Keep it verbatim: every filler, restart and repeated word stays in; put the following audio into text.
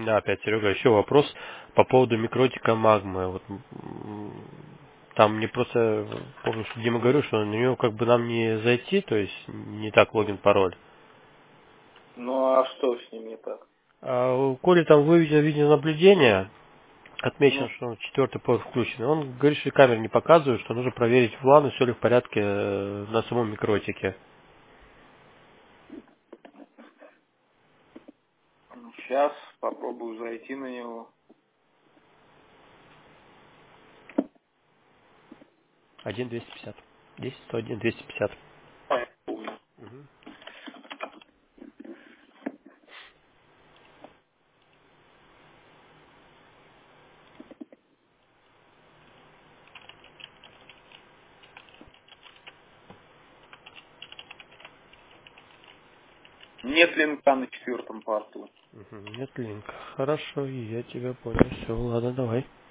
Да, опять, Серега, еще вопрос по поводу микротика магмы. Вот, м, там мне просто, помню, что Дима говорил, что на него как бы нам не зайти, то есть не так логин, пароль. Ну а что с ним не так? А у Коли там выведено видеонаблюдение, отмечено, Ну, что четвертый порт включен. Он говорит, что камера не показывает, что нужно проверить в лану, все ли в порядке э, на самом микротике. сейчас попробую зайти на него. один двести пятьдесят. десять сто один двести пятьдесят. А, я помню. Мгм. Нет линка на четвертом порту. Мгм. Нет линка. Хорошо, я тебя понял. Все, ладно, давай.